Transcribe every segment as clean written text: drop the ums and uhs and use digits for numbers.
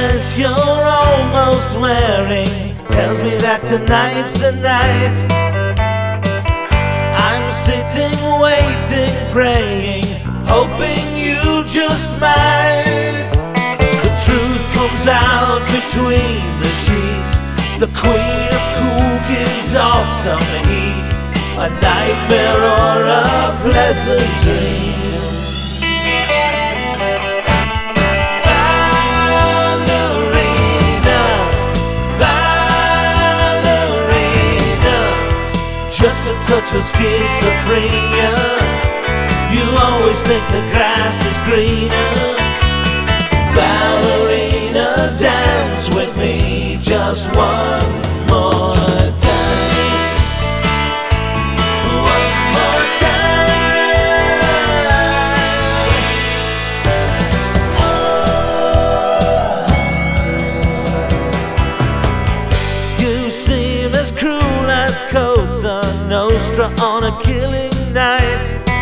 dress you're almost wearing tells me that tonight's the night. I'm sitting, waiting, praying, hoping you just might. The truth comes out between the sheets. The queen of cool gives off some heat. A nightmare or a pleasant dream. Ballerina, ballerina, just a touch of schizophrenia. You always think the grass is greener. Ballerina, dance with me just one more time. One more time. You seem as cruel as Cosa Nostra on a killing night,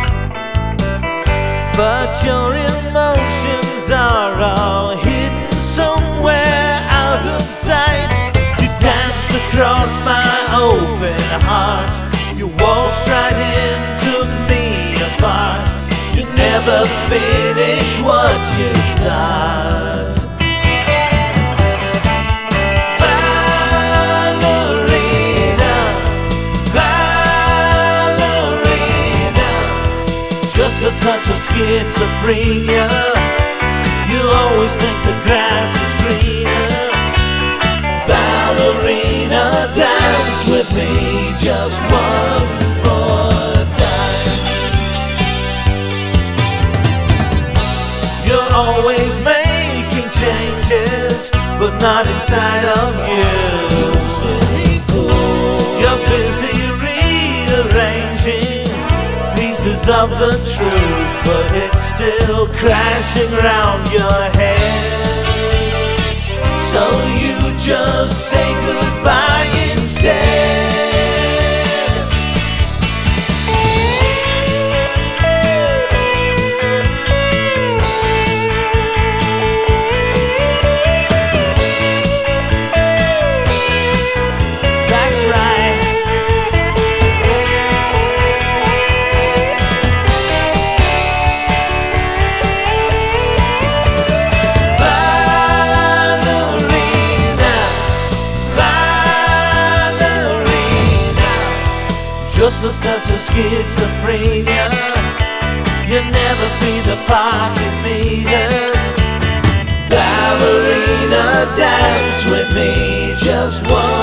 but your emotions are all hidden somewhere out of sight. You danced across my open heart. You waltzed right in, took me apart. You never finish what you start. Ballerina, ballerina, just a touch of schizophrenia. You always think the grass is greener. Ballerina, dance with me just one more time. You're always making changes, but not inside of you. You're busy rearranging pieces of the truth, but it's still crashing round your head. So you just say goodbye instead. That's right. Just a touch of schizophrenia. You never feed the pocket meters. Ballerina, dance with me just one